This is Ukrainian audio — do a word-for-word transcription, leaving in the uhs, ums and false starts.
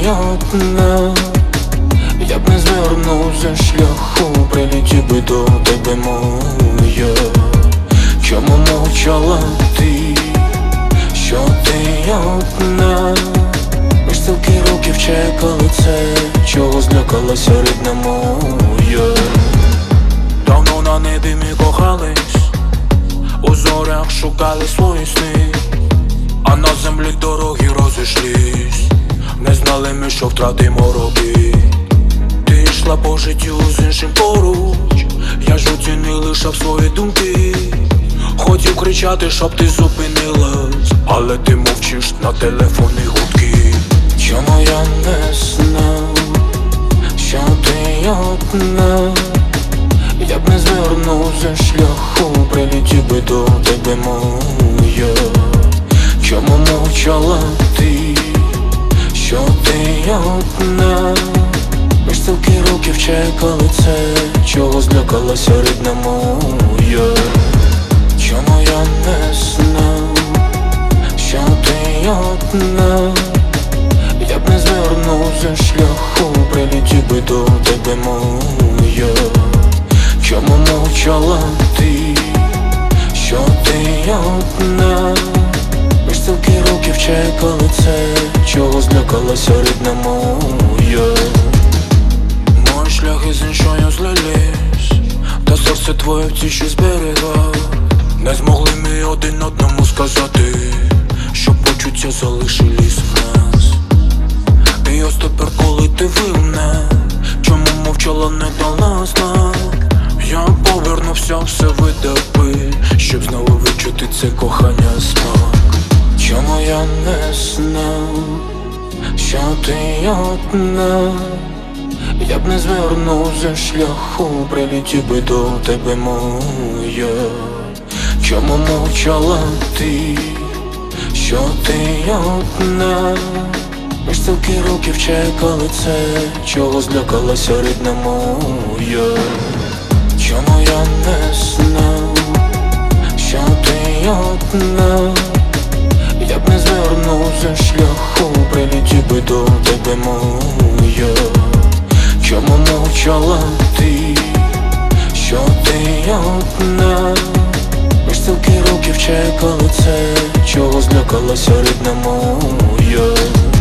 одна, я б не звернув за шляху, прилетів би до тебе моя. Чому мовчала ти, що ти одна? Ми ж стільки років чекали це, чого злякалася рідна моя. Давно на небі ми кохались, у зорях шукали свої сни, а на землі дороги розійшлись. Не знали ми, що втратимо роки. Ти йшла по життю з іншим поруч, я ж у тіні лишав свої думки. Хотів кричати, щоб ти зупинилась, але ти мовчиш на телефонні гудки. Чому я не знав, що ти одна? Я б не звернув за шляху, прилетів би до тебе моя. Чому мовчала ти, що ти одна? Ми ж стільки років чекали це, чого злякалася рідна моя. Чому я не знав, що ти одна? Я б не звернув за шляху, прилетів би до тебе моя. Чому мовчала ти, що ти одна? Ми ж стільки років чекали це, чого злякалася рідна моя. Мої шляхи з іншою злились, та серце твоє в тиші зберігав. Не змогли ми один одному сказати, що почуття залишились в нас. І ось тепер, коли ти винна, чому мовчала, не дала знак? Я повернувся, все видав би, щоб знову відчути це кохання смак. Чому я не знав, що ти одна? Я б не звернув за шляху, прилетів би до тебе моя. Чому мовчала ти, що ти одна? Ми ж стільки років чекали це, чого злякалася рідна моя. Чому я не знав, що ти одна? Я б не звернув за шляху, прилетів би до тебе моя. Чому мовчала ти, що ти одна? Ми ж стільки років чекали це, чого злякалася рідна моя.